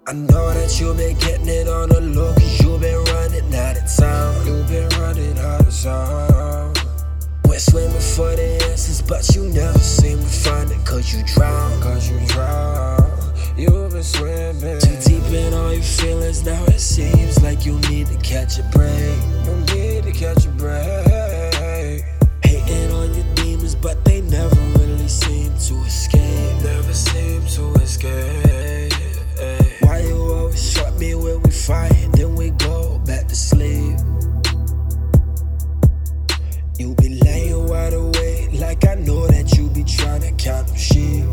I know that you been getting it on the low, cause you been running out of town. You been running out of town. Went swimming for the answers, but you never seem to find it, cause you drown. Cause you drown. You been swimming too deep in all your feelings. Now it seems like you need to catch a break. You need to catch a break. Hating on your demons, but they never really seem to escape. Never seem to escape. Why you always shut me when we fight, then we go back to sleep? You be laying wide awake, like I know that you be trying to count them sheep.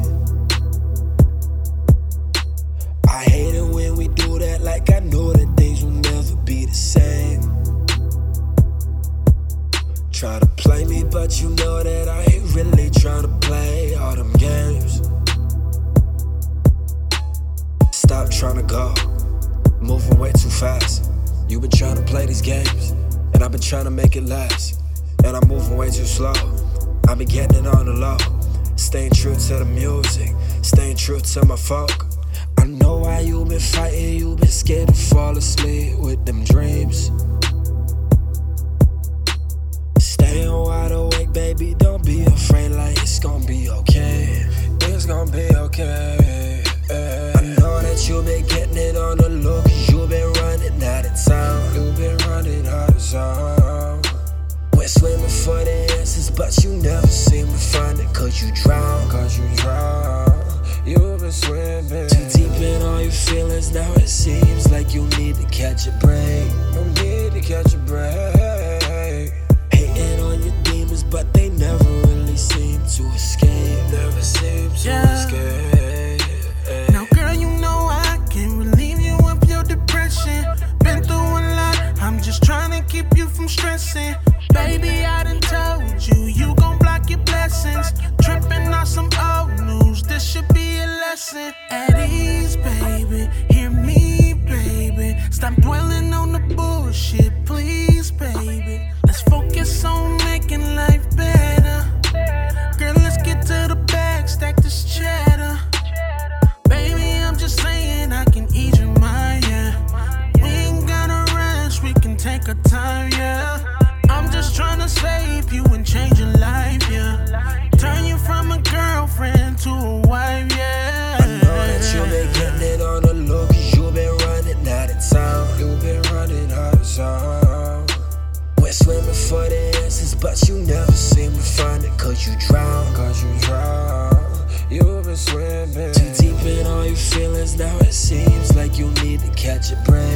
I hate it when we do that, like I know that things will never be the same. Try to play me, but you know that I ain't really trying to play all them games. Stop trying to go, moving way too fast. You been trying to play these games, and I've been trying to make it last. And I'm moving way too slow, I been getting it on the low. Staying true to the music, staying true to my folk. I know why you been fighting, you been scared to fall asleep with them dreams. Staying wide awake, baby, don't be afraid, like it's gonna be okay. It's gonna be okay. I know that you been getting it on the low, cause you been running out of town. You been running out of town. Went swimming for the answers, but you never seem to find it, cause you drown. Cause you drown. You been swimming too deep in all your feelings. Now it seems like you need to catch a break. You need to catch a break. Hating on your demons, but they never really seem to escape. Never seem to escape. Now girl, you know I can't relieve you of your depression. Been through a lot, I'm just trying to keep you from stressing. Baby, I done told you, you gon' block your blessings. Tripping on some old news, this should be a lesson. At ease, baby, hear me, baby. Stop dwelling on the bullshit, please, baby. Let's focus on making life better. Girl, let's get to the bag, stack this cheddar. Baby, I'm just saying I can ease your mind, yeah. We ain't gotta rush, we can take our time, yeah. I'm just trying to save you and change your life, yeah. Turn you from a girlfriend to a wife, yeah. I know that you been getting it on the low, cause you been running out of town. You been running out of town. Went swimming for the answers, but you never seem to find it, cause you drown. Cause you drown. You been swimming too deep in all your feelings. Now it seems like you need to catch a break.